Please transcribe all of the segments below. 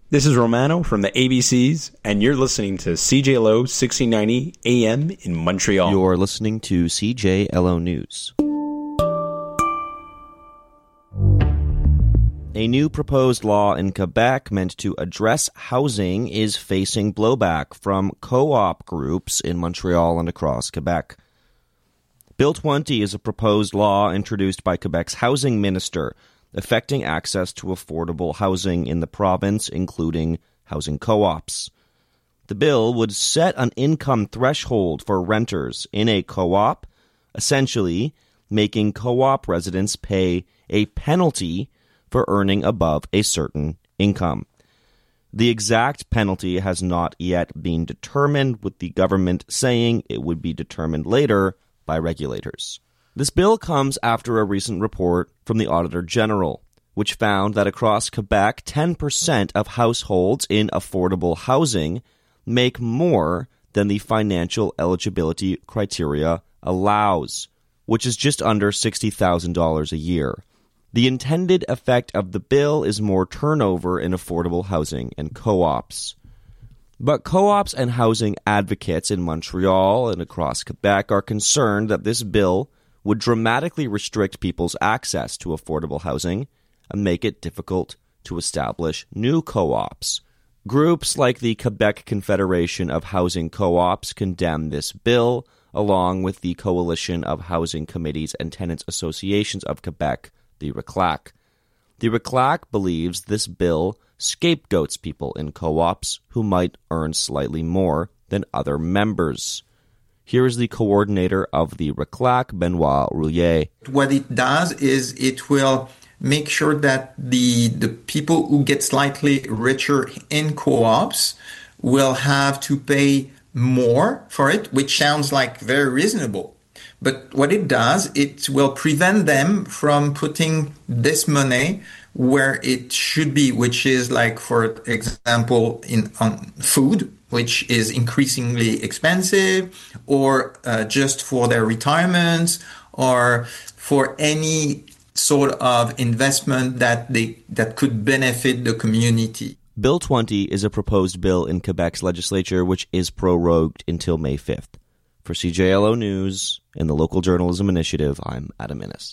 This is Romano from the ABCs, and you're listening to CJLO 1690 AM in Montreal. You're listening to CJLO News. A new proposed law in Quebec meant to address housing is facing blowback from co-op groups in Montreal and across Quebec. Bill 20 is a proposed law introduced by Quebec's housing minister, affecting access to affordable housing in the province, including housing co-ops. The bill would set an income threshold for renters in a co-op, essentially making co-op residents pay a penalty for earning above a certain income. The exact penalty has not yet been determined, with the government saying it would be determined later by regulators. This bill comes after a recent report from the Auditor General, which found that across Quebec, 10% of households in affordable housing make more than the financial eligibility criteria allows, which is just under $60,000 a year. The intended effect of the bill is more turnover in affordable housing and co-ops. But co-ops and housing advocates in Montreal and across Quebec are concerned that this bill would dramatically restrict people's access to affordable housing and make it difficult to establish new co-ops. Groups like the Quebec Confederation of Housing Co-ops condemn this bill, along with the Coalition of Housing Committees and Tenants Associations of Quebec, the RECLAC. The RECLAC believes this bill scapegoats people in co-ops who might earn slightly more than other members. Here is the coordinator of the RECLAC, Benoit Roulier. What it does is it will make sure that the people who get slightly richer in co-ops will have to pay more for it, which sounds like very reasonable. But what it does, it will prevent them from putting this money where it should be, which is like, for example, on food, which is increasingly expensive, or just for their retirements, or for any sort of investment that could benefit the community. Bill 20 is a proposed bill in Quebec's legislature which is prorogued until May 5th. For CJLO News and the Local Journalism Initiative, I'm Adam Innes.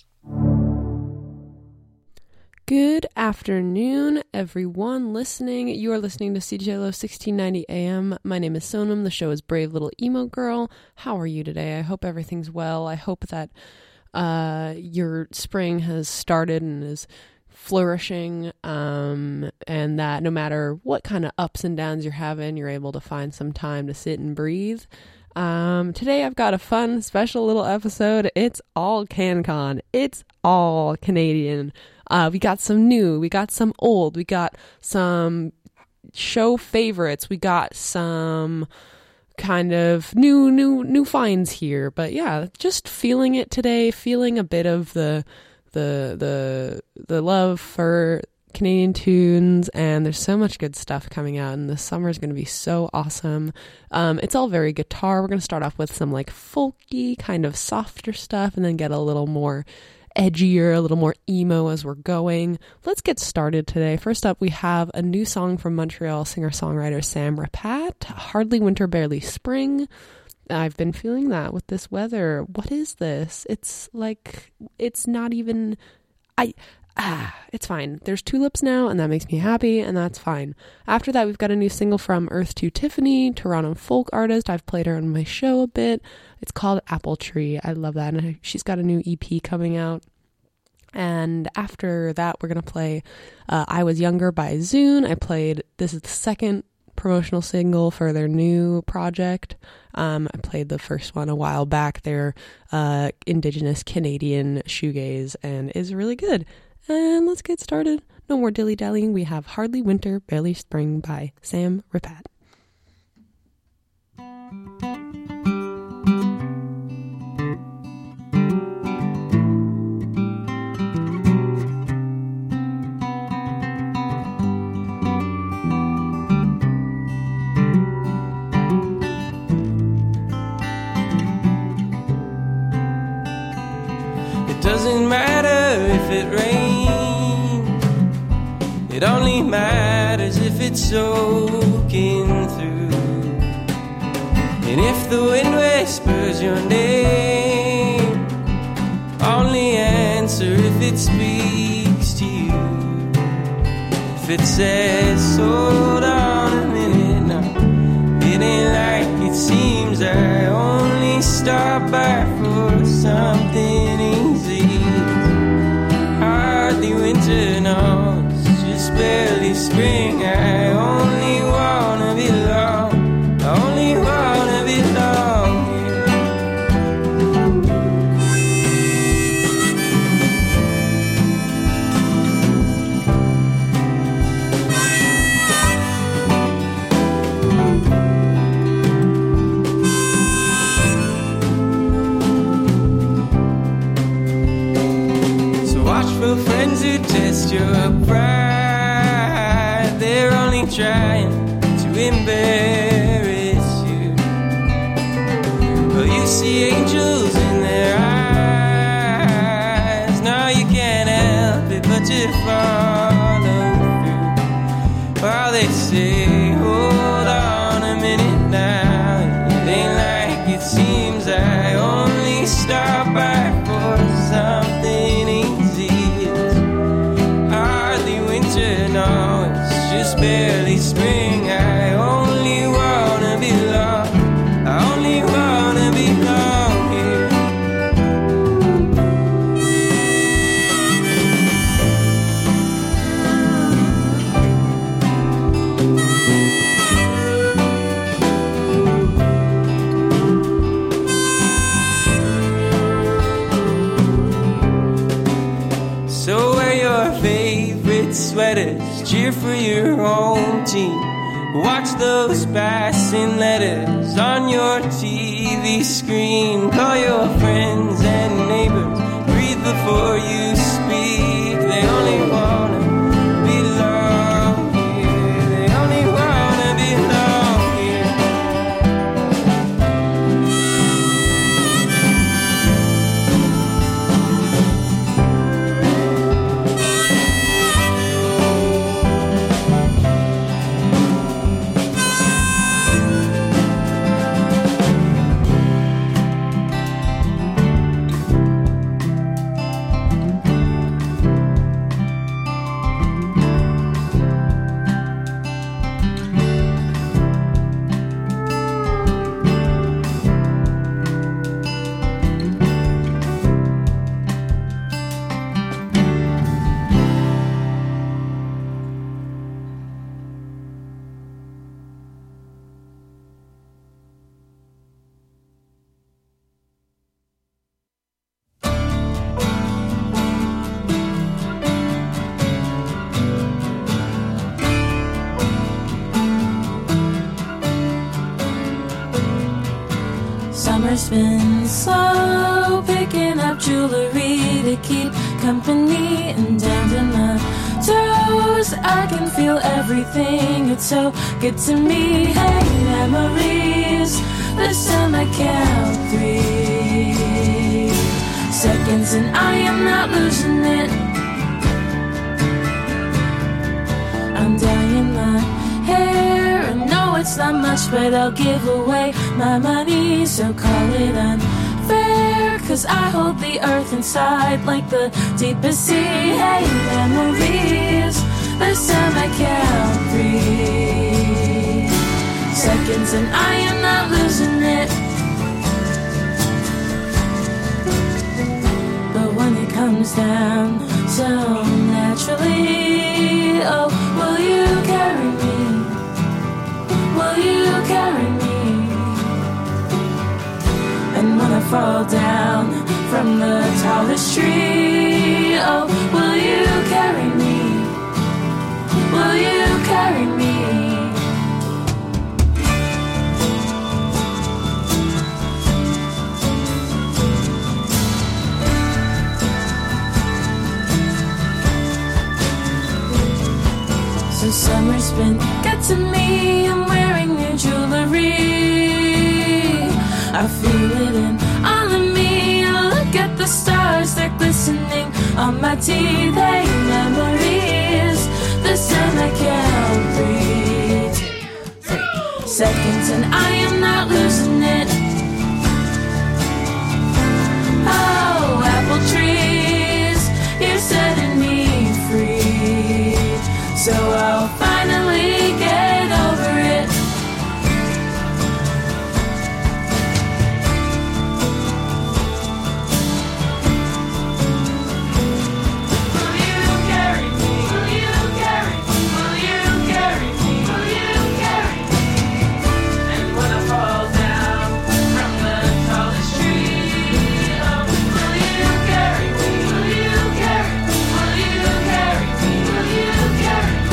Good afternoon, everyone listening. You are listening to CJLO 1690 AM. My name is Sonam. The show is Brave Little Emo Girl. How are you today? I hope everything's well. I hope that your spring has started and is flourishing, and that no matter what kind of ups and downs you're having, you're able to find some time to sit and breathe. Today I've got a fun, special little episode. It's all CanCon. It's all Canadian. We got some new, we got some old, we got some show favorites, we got some kind of new finds here. But yeah, just feeling it today, feeling a bit of the love for Canadian tunes, and there's so much good stuff coming out, and the summer is going to be so awesome. It's all very guitar. We're going to start off with some like folky, kind of softer stuff, and then get a little more edgier, a little more emo as we're going. Let's get started today. First up, we have a new song from Montreal singer-songwriter Sam Rapat, Hardly Winter, Barely Spring. I've been feeling that with this weather. What is this? It's like, it's not even, it's fine. There's tulips now, and that makes me happy, and that's fine. After that, we've got a new single from Earth to Tiffany, Toronto folk artist. I've played her on my show a bit. It's called Apple Tree. I love that, and she's got a new EP coming out. And after that, we're going to play I Was Younger by Zune. This is the second promotional single for their new project. I played the first one a while back. They're Indigenous Canadian shoegaze and is really good. And let's get started. No more dilly-dallying. We have Hardly Winter, Barely Spring by Sam Rapat. It doesn't matter if it rains. It only matters if it it's soaking through. And if the wind whispers your name, only answer if it speaks to you. If it says, hold on a minute now, it ain't like it seems. I only stop by for something easy. Hardly winter, no, it's just barely spring. I only wanna belong, I only wanna belong here. So watch for friends who test your pride. They're only trying to embarrass you. But you see angels in their eyes. Now you can't help it but to follow through. While they say, hold on a minute now, it ain't like it seems. I only stop by for something easy. It's hardly winter, no, it's just barely spring. I only wanna belong, I only wanna belong here. So wear your favorite sweaters, cheer for your home team. Watch those passing letters on your TV screen. Call your friends and neighbors, breathe before you speak. They only wanna belong here. They only wanna belong here. Summer's been slow, picking up jewelry to keep company, and down to my toes I can feel everything. It's so good to me. Hey, memories, this time I count 3 seconds and I am not losing it. I'm dyeing my hair, and no, it's not much, but I'll give away my money. So call it unfair, 'cause I hold the earth inside like the deepest sea. Hey, memories, this time I count 3 seconds and I am not losing it. But when it comes down so naturally, oh, will you carry me? Will you carry me? And when I fall down from the tallest tree, oh, will you carry me? Will you carry me? So summer's been good to me. I'm wearing new jewelry. I feel it in all of me. I look at the stars, they're glistening on my teeth. Hey, memories, this time I count 3 balance, and I am not losing it. Oh, apple trees, you're setting me free. So I'll finally get over it. Will you carry me? Will you carry me? Will you carry me? Will you carry me? And when I fall down from the tallest tree, oh, will you carry me? Will you carry me? Will you carry me? Will you carry me?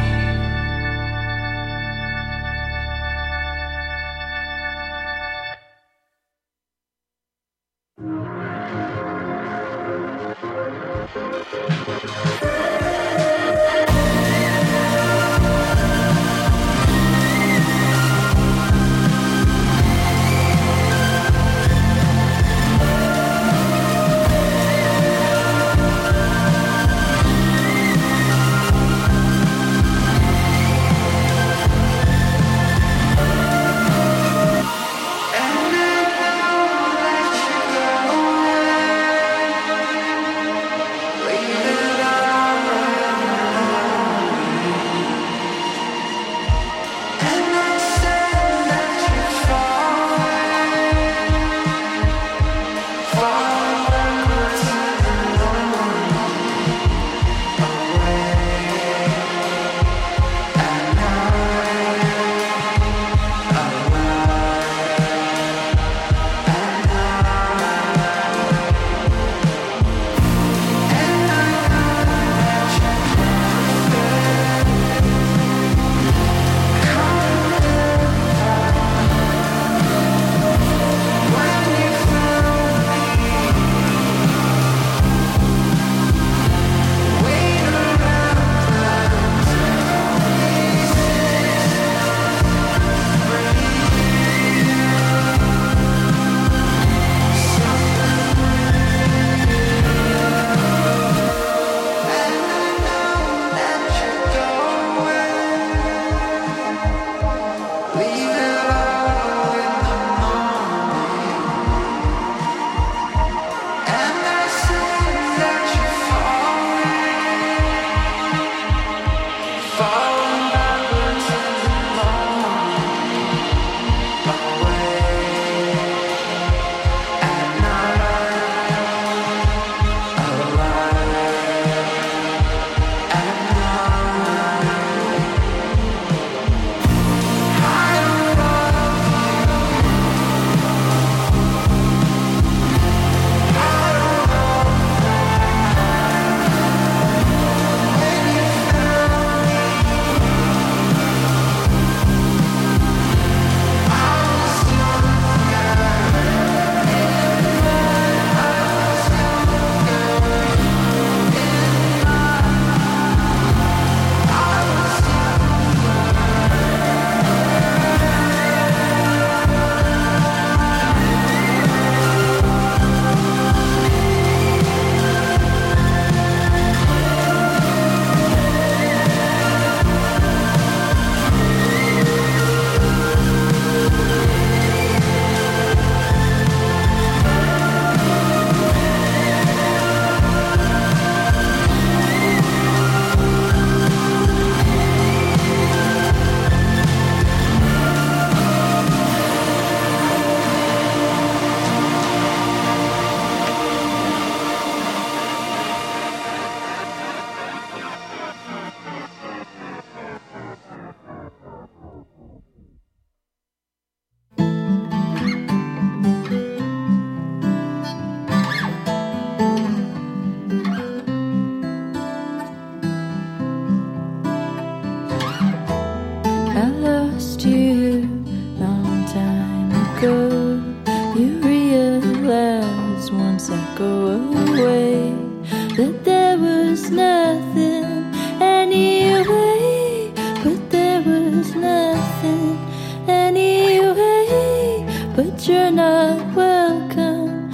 you're not welcome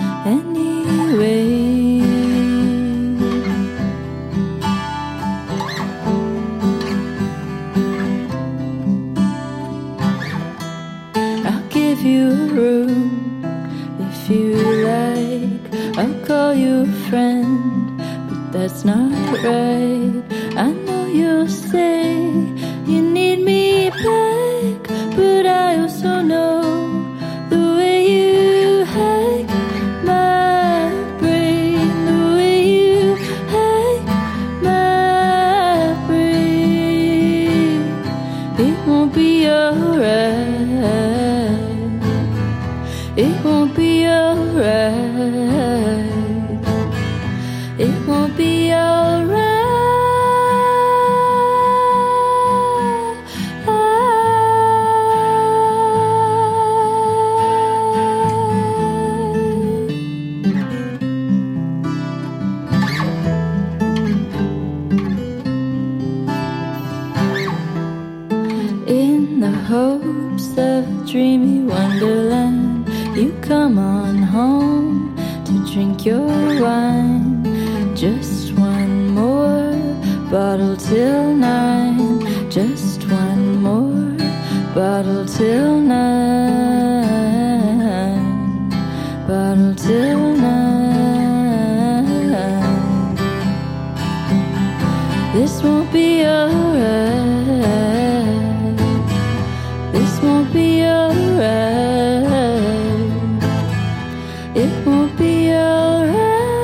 anyway. you a room if you like. I'll call you a friend, but that's not right. I know you'll say you need me back, but I also know the way you hack my brain, the way you hack my brain. It won't be alright. It won't be alright. It won't be alright. In the hopes of a dreamy wonderland, you come on home to drink your wine. Just one more bottle till 9. Just one more bottle till 9. Bottle till 9. This won't be alright. This won't be alright. It won't be alright.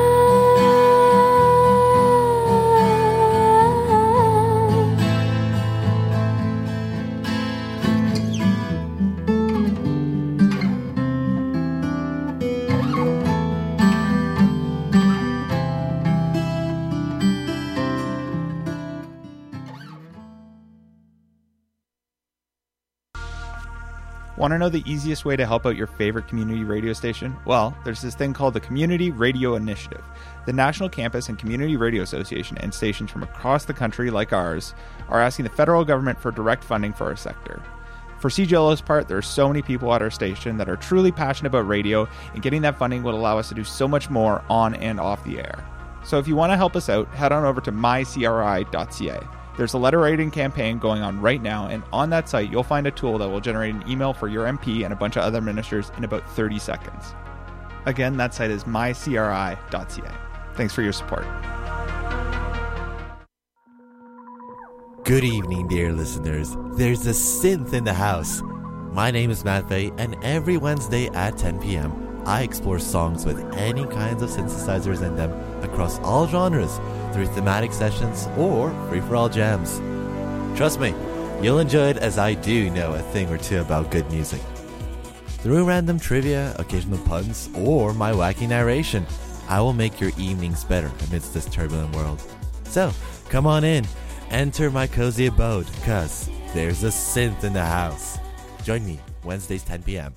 Want to know the easiest way to help out your favorite community radio station? Well, there's this thing called the Community Radio Initiative. The National Campus and Community Radio Association and stations from across the country like ours are asking the federal government for direct funding for our sector. For CJLO's part, there are so many people at our station that are truly passionate about radio, and getting that funding will allow us to do so much more on and off the air. So if you want to help us out, head on over to mycri.ca. There's a letter writing campaign going on right now, and on that site you'll find a tool that will generate an email for your MP and a bunch of other ministers in about 30 seconds. Again, that site is mycri.ca. Thanks for your support. Good evening, dear listeners. There's a synth in the house. My name is Matt Faye, and every Wednesday at 10 p.m. I explore songs with any kinds of synthesizers in them across all genres through thematic sessions or free-for-all jams. Trust me, you'll enjoy it as I do know a thing or two about good music. Through random trivia, occasional puns, or my wacky narration, I will make your evenings better amidst this turbulent world. So, come on in, enter my cozy abode, cause there's a synth in the house. Join me Wednesdays 10 p.m.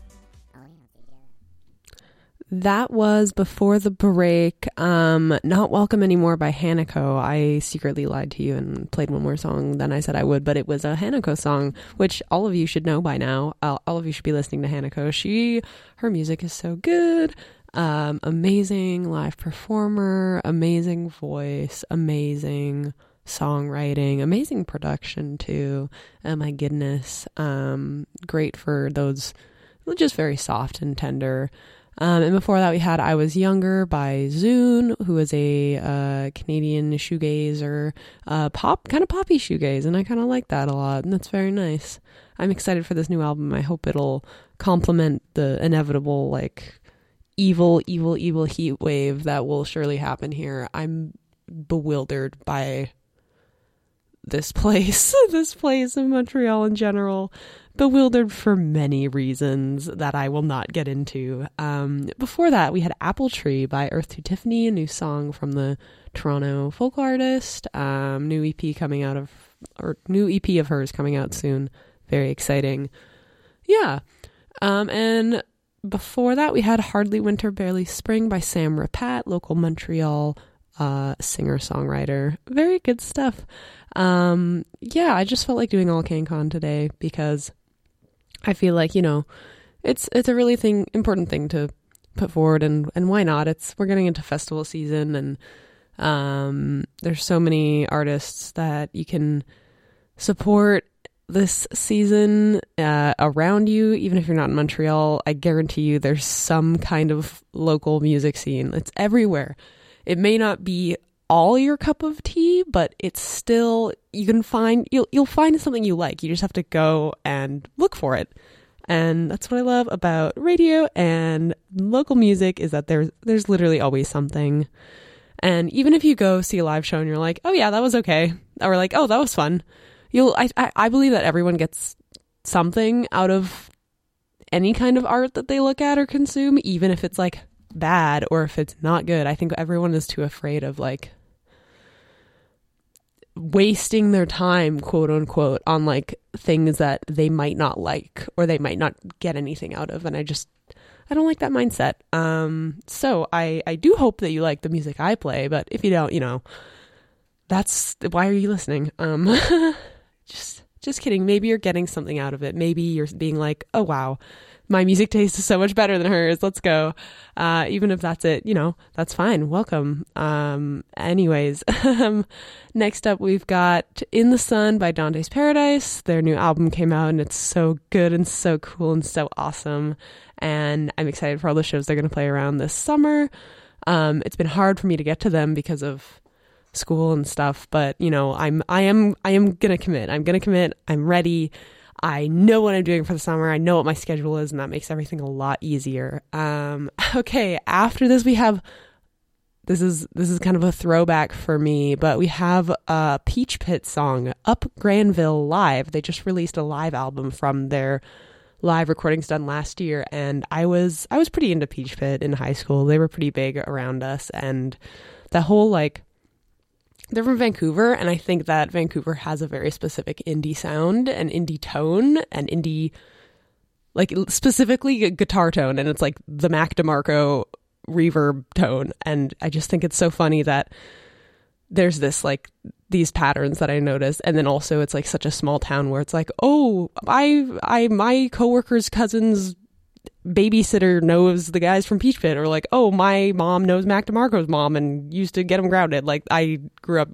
That was Before the Break, Not Welcome Anymore by Hanako. I secretly lied to you and played one more song than I said I would, but it was a Hanako song, which all of you should know by now. All of you should be listening to Hanako. Her music is so good. Amazing live performer, amazing voice, amazing songwriting, amazing production too. Oh my goodness. Great for those just very soft and tender. And before that we had I Was Younger by Zune, who is a Canadian shoegazer, kind of poppy shoegaze, and I kind of like that a lot, and that's very nice. I'm excited for this new album. I hope it'll complement the inevitable like evil heat wave that will surely happen here. I'm bewildered by this place in Montreal in general. Bewildered for many reasons that I will not get into. Before that, we had Apple Tree by Earth to Tiffany, a new song from the Toronto folk artist. New EP of hers coming out soon. Very exciting. Yeah. And before that, we had Hardly Winter, Barely Spring by Sam Rapat, local Montreal singer-songwriter. Very good stuff. Yeah, I just felt like doing all CanCon today because I feel like, it's a really important thing to put forward, and why not? We're getting into festival season, and there's so many artists that you can support this season around you, even if you're not in Montreal, I guarantee you there's some kind of local music scene. It's everywhere. It may not be all your cup of tea, but it's still, you'll find something you like. You just have to go and look for it. And that's what I love about radio and local music, is that there's literally always something. And even if you go see a live show and you're like, oh yeah, that was okay, or like, oh, that was fun, I believe that everyone gets something out of any kind of art that they look at or consume, even if it's like bad or if it's not good. I think everyone is too afraid of like wasting their time, quote unquote, on like things that they might not like or they might not get anything out of. And I don't like that mindset. So I do hope that you like the music I play, but if you don't, that's why are you listening? Just kidding. Maybe you're getting something out of it. Maybe you're being like, oh wow, my music taste is so much better than hers. Let's go. Even if that's it, that's fine. Welcome. Anyways, next up we've got In the Sun by Dante's Paradise. Their new album came out and it's so good and so cool and so awesome. And I'm excited for all the shows they're going to play around this summer. It's been hard for me to get to them because of school and stuff, but I am gonna commit. I'm ready. I know what I'm doing for the summer. I know what my schedule is, and that makes everything a lot easier. Okay, after this we have this is kind of a throwback for me, but we have a Peach Pit song, Up Granville Live. They just released a live album from their live recordings done last year, and I was pretty into Peach Pit in high school. They were pretty big around us, and that whole they're from Vancouver, and I think that Vancouver has a very specific indie sound and indie tone and indie, specifically guitar tone, and it's like the Mac DeMarco reverb tone. And I just think it's so funny that there's this these patterns that I noticed, and then also it's like such a small town where it's like, oh, my coworker's cousin's babysitter knows the guys from Peach Pit, or like, oh, my mom knows Mac DeMarco's mom and used to get him grounded. I've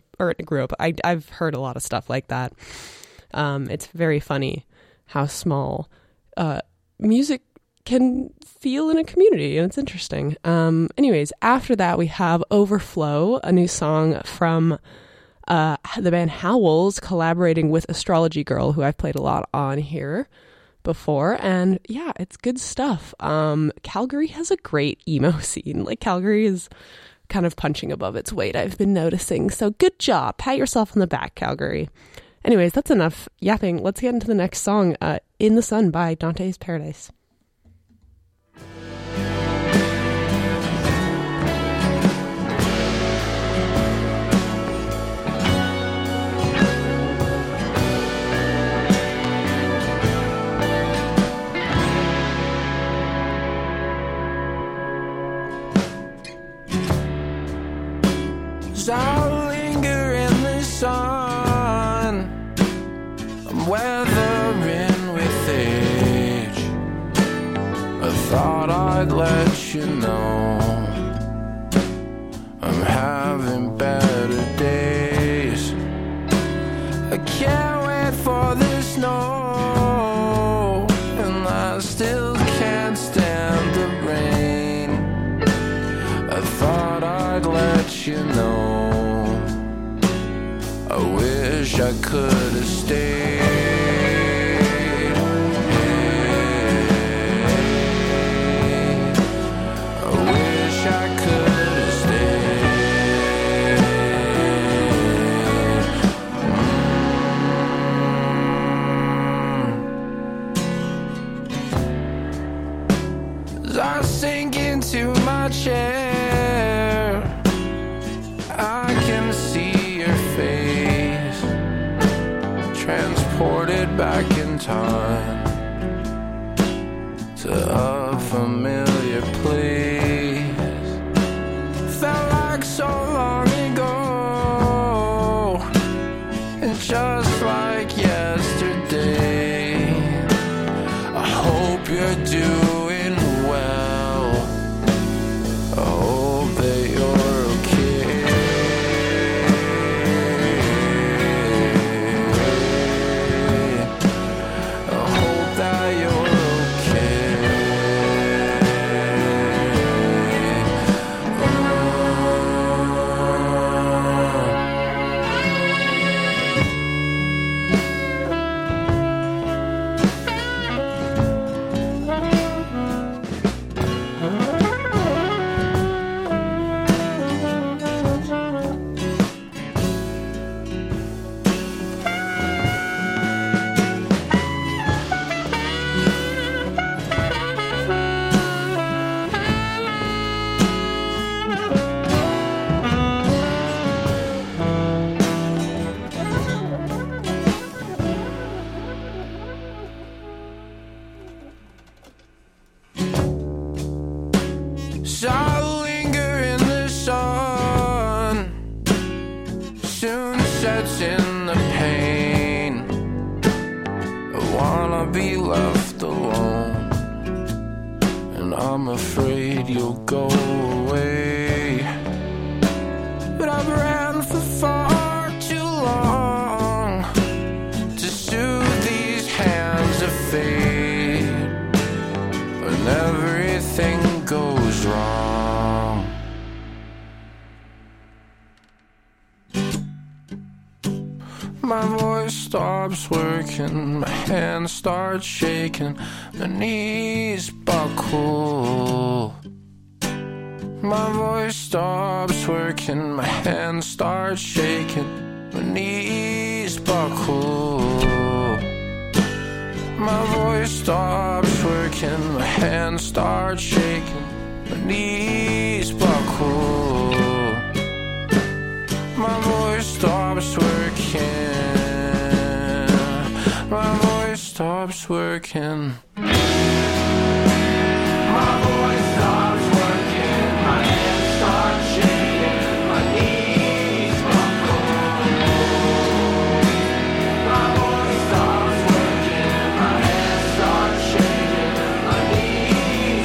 heard a lot of stuff like that. It's very funny how small music can feel in a community, and it's interesting. Anyways, after that we have Overflow, a new song from the band Howls, collaborating with Astrology Girl, who I've played a lot on here before, and yeah, it's good stuff. Calgary has a great emo scene. Calgary is kind of punching above its weight, I've been noticing, so good job. Pat yourself on the back, Calgary. Anyways, that's enough yapping. Let's get into the next song, In the Sun by Dante's Paradise. I'll linger in the sun. I'm weathering with age. I thought I'd let you know I'm having better days. I can't wait for the snow, and I still can't stand the rain. I thought I'd let you know I wish I could have stayed. I wish I could have stayed. As I sink into my chair, I can see your face, transported back in time to a familiar place. Felt like so long ago, and just like yesterday. I hope you're doing well. I hope that you're okay. 'cause I'll linger in the sun. Soon sets in the pain. I wanna be left alone, and I'm afraid you'll go away. But I've ran for far too long to soothe these hands of fate when everything goes wrong. My voice stops working, my hands start shaking, my knees buckle. My voice stops working, my hands start shaking, my knees buckle. My voice stops working, my hands start shaking, my knees buckle. My voice stops working, my voice stops working. My voice stops working, my hands start shaking, my knees buckle. My voice stops working, my hands start shaking, my knees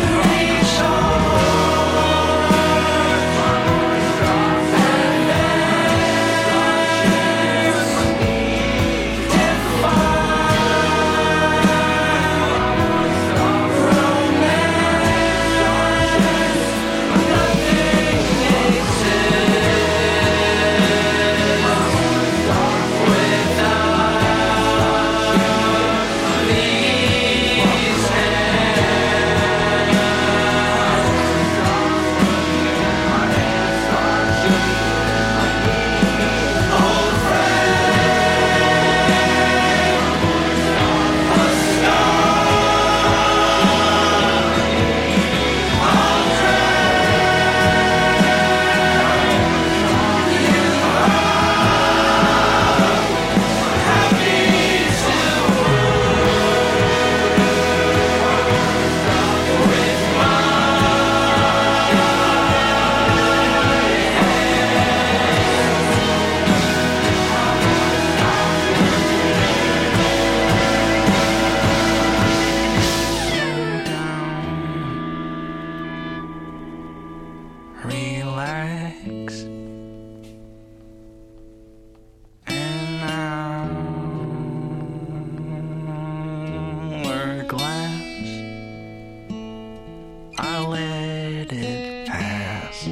relax. And now we're glass. I let it pass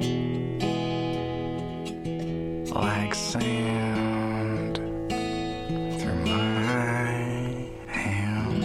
like sand through my hands.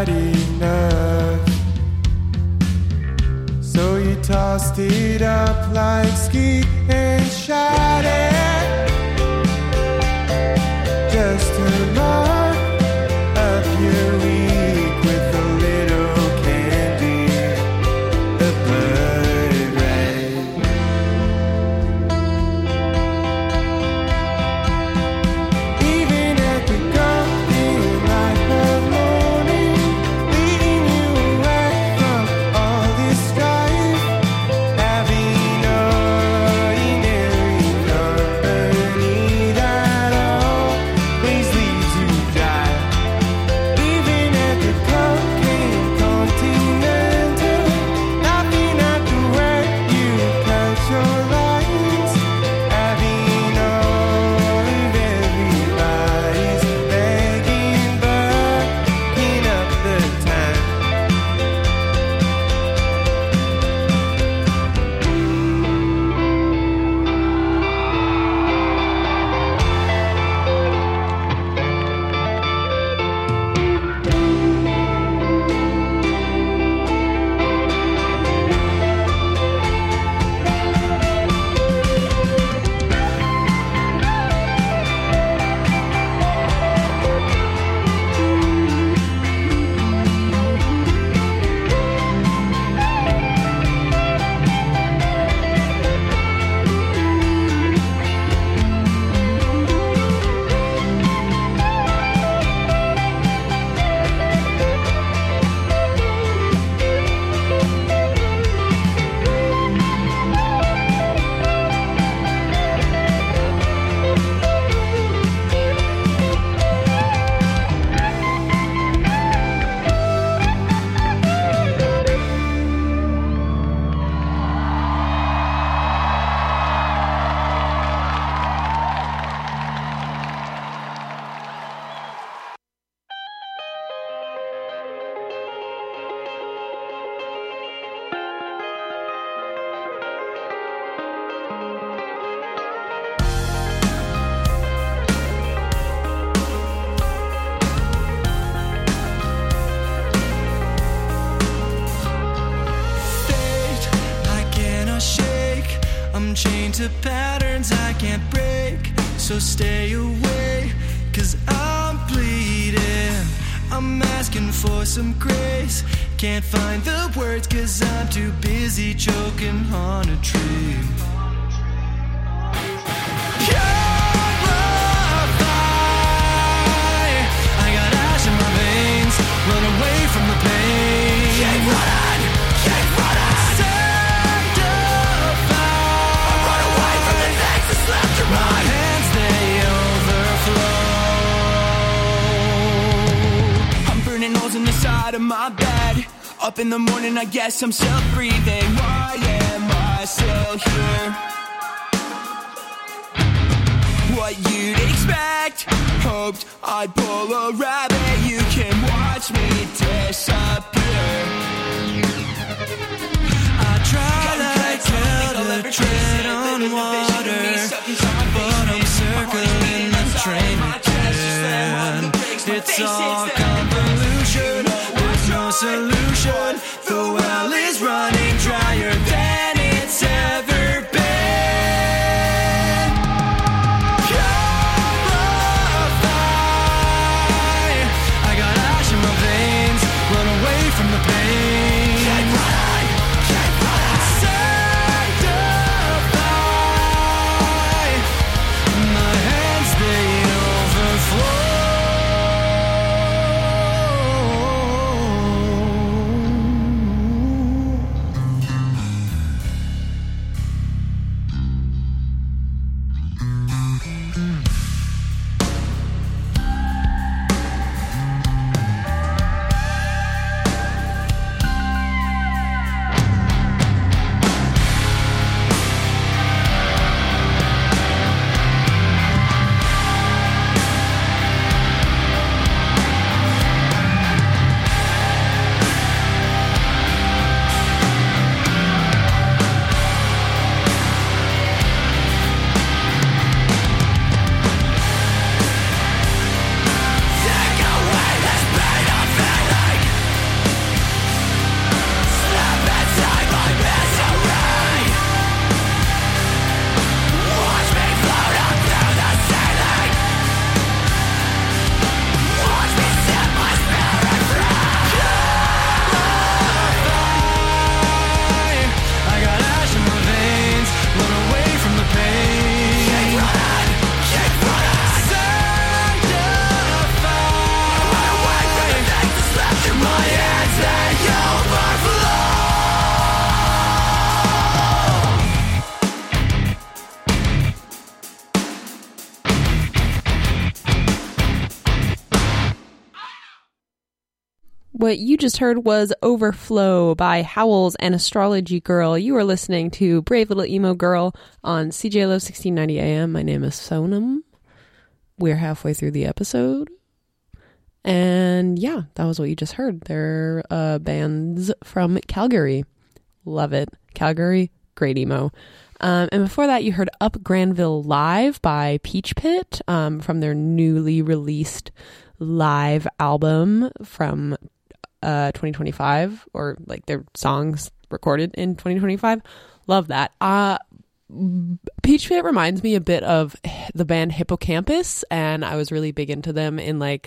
had enough. So you tossed it up like ski and shot it. Just to mark up your week with a little candy, the blood red. Even at the golden light of morning, leading you away from all this strife, having ordinary company that always leaves you dry. Even at the cocaine continental, laughing at the way you count your lines, having all of everybody's begging, bucking up the time. Fate, I cannot shake. I'm chained to patterns I can't break. So stay away, 'cause I'm bleeding. I'm asking for some grace. Can't find the words 'cause I'm too busy choking on a tree. I got ash in my veins, run away from the pain. Keep running, keep running. Sanctify. Run away from the things that slept your mind. My hands, they overflow. I'm burning holes in the side of my bed. Up in the morning, I guess I'm still breathing. Why am I still here? What you'd expect, hoped I'd pull a rabbit. You can watch me disappear. I try like hell to tread on water, but I'm circling the train again. It's all convolution, there's no solution. The well is running drier than it's ever been. I got ash in my veins, run away from the pain. Keep running, keep running. Sanctify. My hands, they overflow. What you just heard was Overflow by Howells and Astrology Girl. You are listening to Brave Little Emo Girl on CJLO 1690 AM. My name is Sonam. We're halfway through the episode. And yeah, that was what you just heard. They're bands from Calgary. Love it. Calgary, great emo. And before that, you heard Up Granville Live by Peach Pit from their newly released live album from 2025, or like their songs recorded in 2025. Love that. Peach Pit reminds me a bit of the band Hippocampus, and I was really big into them in like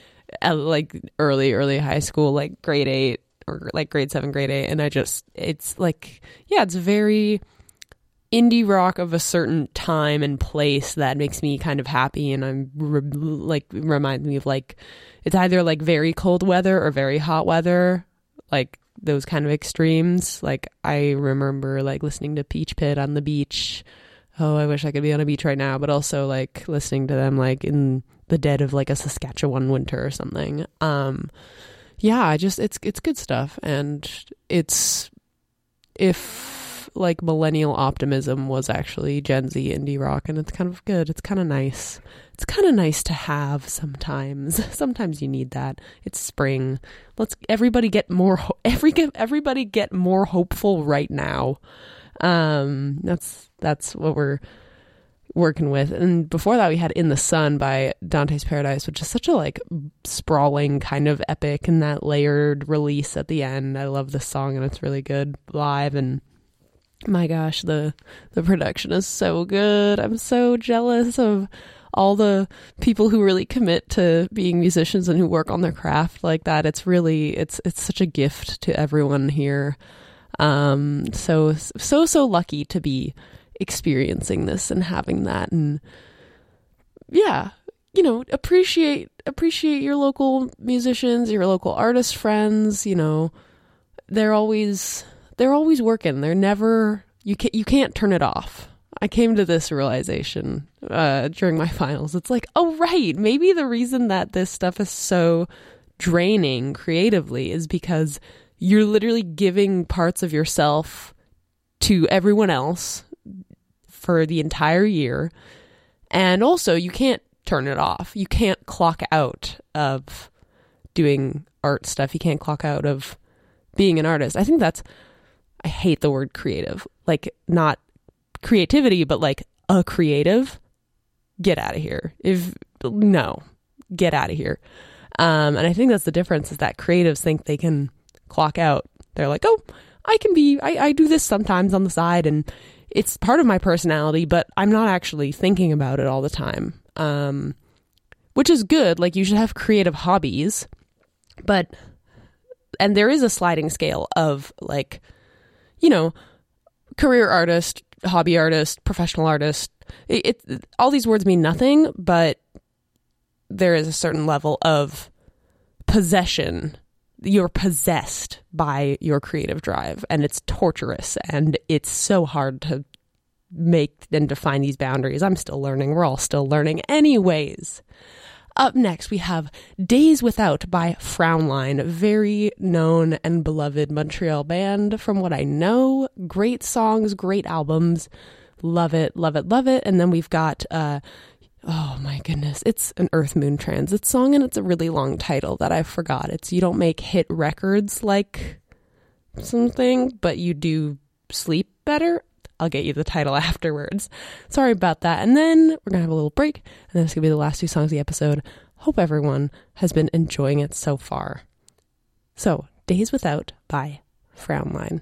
early high school, like grade 8 or like grade 7, grade 8. And it's like, yeah, it's very indie rock of a certain time and place that makes me kind of happy. And I'm reminds me of like, it's either like very cold weather or very hot weather, like those kind of extremes. Like I remember like listening to Peach Pit on the beach. Oh, I wish I could be on a beach right now, but also like listening to them like in the dead of like a Saskatchewan winter or something. Yeah, it's good stuff. And it's, if like millennial optimism was actually Gen Z indie rock, and it's kind of good. It's kind of nice. It's kind of nice to have sometimes. Sometimes you need that. It's spring. Let's everybody get more everybody get more hopeful right now. That's what we're working with. And before that, we had In the Sun by Dante's Paradise, which is such a like sprawling kind of epic, and that layered release at the end. I love this song, and it's really good live. And my gosh, the production is so good. I'm so jealous of all the people who really commit to being musicians and who work on their craft like that. It's really, it's such a gift to everyone here. So lucky to be experiencing this and having that. And yeah, you know, appreciate your local musicians, your local artist friends. You know, they're always working. They're never, you can't turn it off. I came to this realization during my finals. It's like, oh right, maybe the reason that this stuff is so draining creatively is because you're literally giving parts of yourself to everyone else for the entire year. And also you can't turn it off. You can't clock out of doing art stuff. You can't clock out of being an artist. I think I hate the word creative, like not creativity, but like a creative. Get out of here. Get out of here. And I think that's the difference, is that creatives think they can clock out. They're like, oh, I do this sometimes on the side, and it's part of my personality, but I'm not actually thinking about it all the time. Which is good. Like, you should have creative hobbies, and there is a sliding scale of like, you know, career artist, hobby artist, professional artist. All these words mean nothing, but there is a certain level of possession. You're possessed by your creative drive, and it's torturous, and it's so hard to make and define these boundaries. I'm still learning. We're all still learning. Anyways, up next, we have Days Without by Frownline, very known and beloved Montreal band from what I know. Great songs, great albums. Love it, love it, love it. And then we've got, oh my goodness, it's an Earth Moon Transit song, and it's a really long title that I forgot. It's You Don't Make Hit Records Like Something, but You Do Sleep Better. I'll get you the title afterwards. Sorry about that. And then we're going to have a little break, and then it's going to be the last 2 songs of the episode. Hope everyone has been enjoying it so far. So, Days Without by Frownline.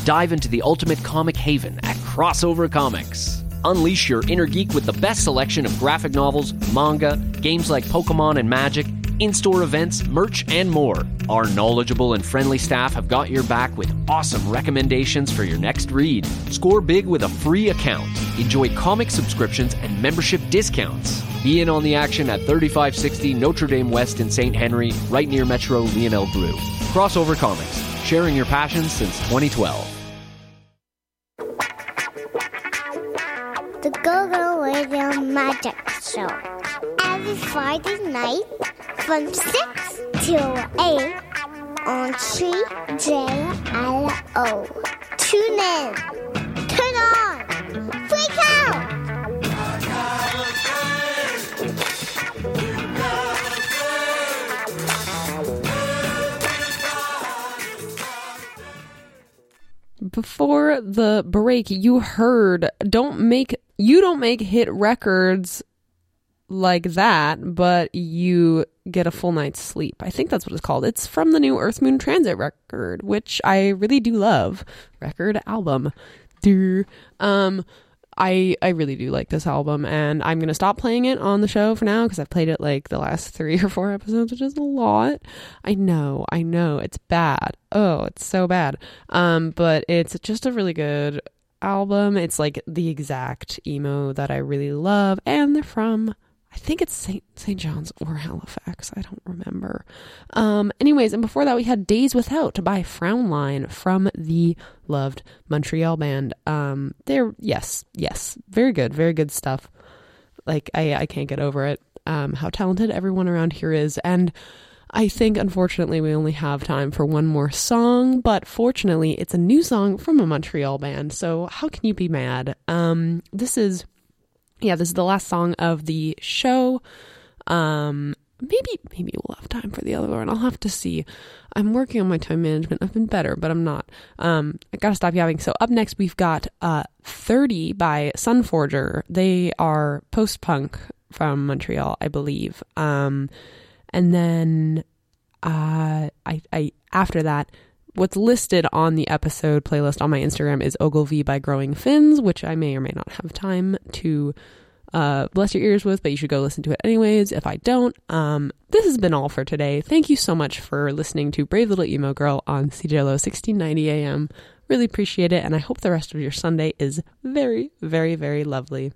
Dive into the ultimate comic haven at Crossover Comics. Unleash your inner geek with the best selection of graphic novels, manga, games like Pokemon and Magic, in-store events, merch, and more. Our knowledgeable and friendly staff have got your back with awesome recommendations for your next read. Score big with a free account. Enjoy comic subscriptions and membership discounts. Be in on the action at 3560 Notre Dame West in St. Henry, right near Metro Lionel Blue. Crossover Comics, sharing your passion since 2012. The Go-Go Radio Magic Show. Every Friday night from 6 till 8 on CJLO. Tune in. Turn on. Freak out. Before the break, you heard you don't make hit records like that, but you get a full night's sleep. I think that's what it's called. It's from the new Earth Moon Transit record, which I really do love. Record album. I really do like this album, and I'm going to stop playing it on the show for now because I've played it like the last 3 or 4 episodes, which is a lot. I know, it's bad. Oh, it's so bad. But it's just a really good album. It's like the exact emo that I really love, and they're from, I think it's St. John's or Halifax. I don't remember. Anyways, and before that we had Days Without by Frownline from the loved Montreal band. They're, yes, very good stuff. Like, I can't get over it, how talented everyone around here is. And I think, unfortunately, we only have time for one more song, but fortunately, it's a new song from a Montreal band, so how can you be mad? This is the last song of the show. Maybe we'll have time for the other one. I'll have to see. I'm working on my time management. I've been better, but I'm not. I gotta stop yapping. So up next, we've got 30 by Sunforger. They are post-punk from Montreal, I believe. And then I after that, what's listed on the episode playlist on my Instagram is Ogilvy by Growing Fins, which I may or may not have time to bless your ears with, but you should go listen to it anyways if I don't. This has been all for today. Thank you so much for listening to Brave Little Emo Girl on CJLO 1690 AM. Really appreciate it, and I hope the rest of your Sunday is very, very, very lovely.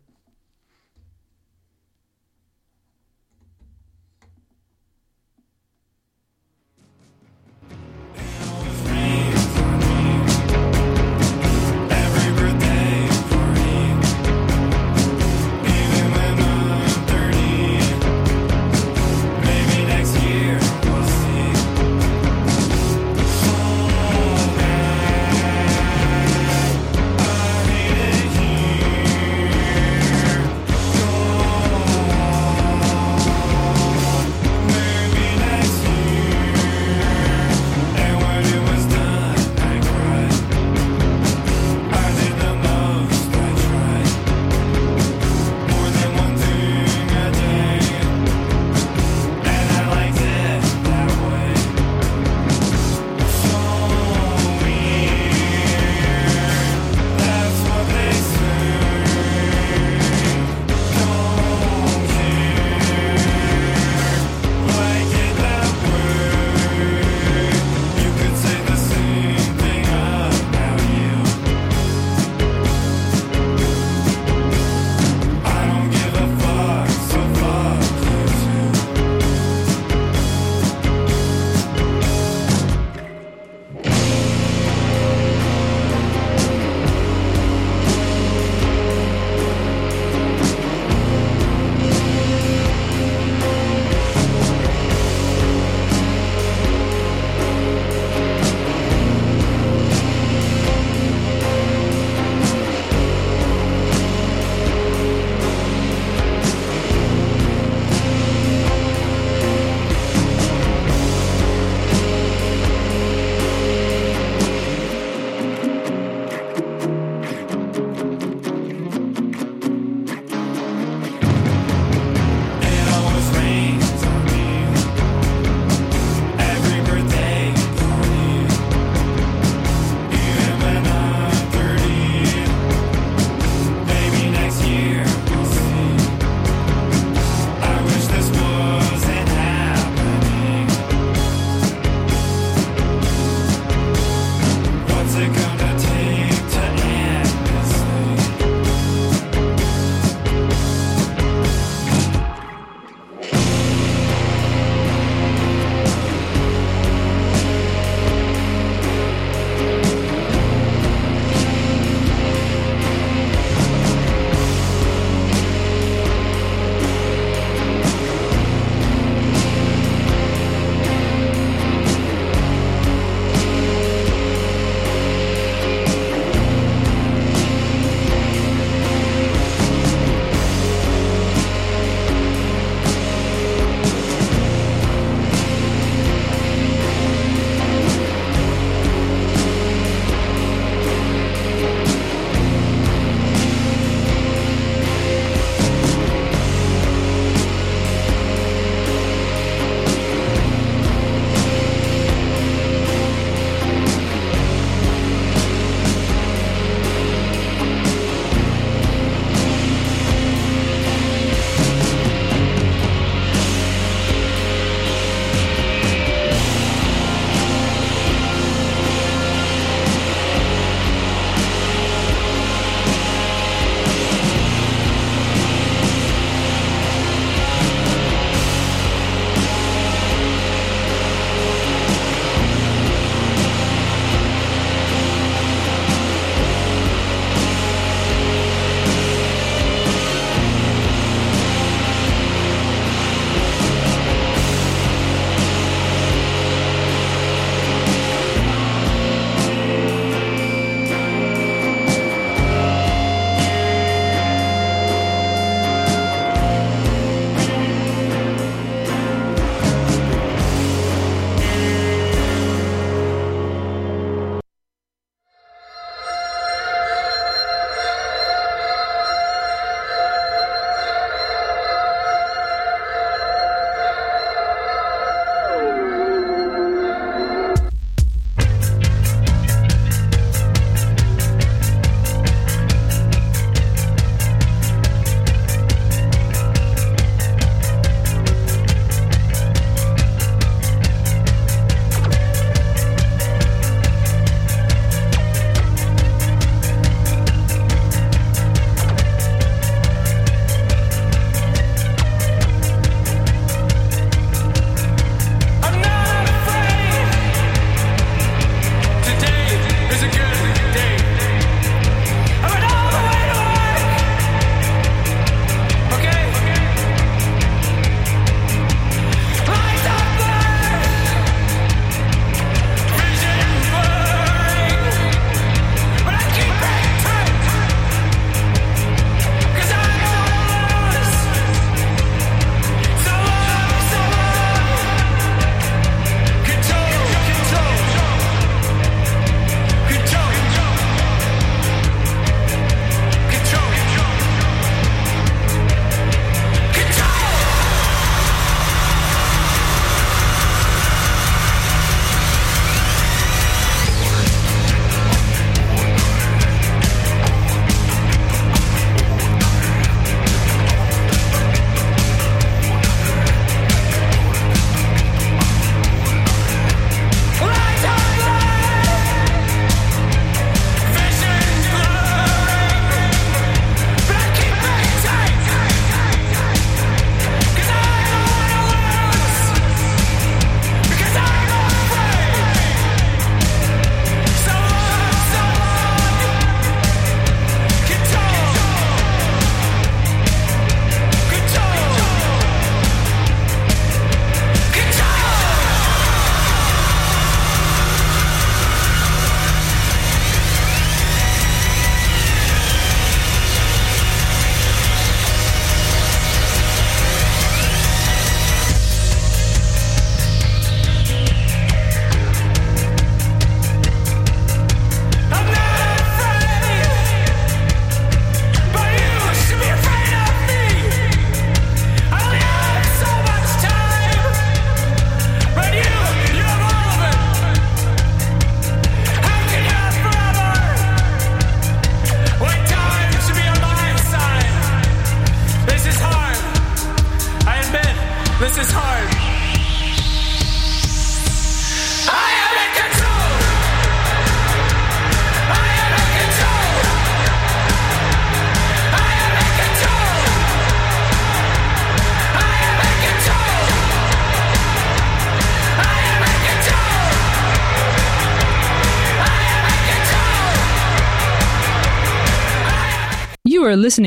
are listening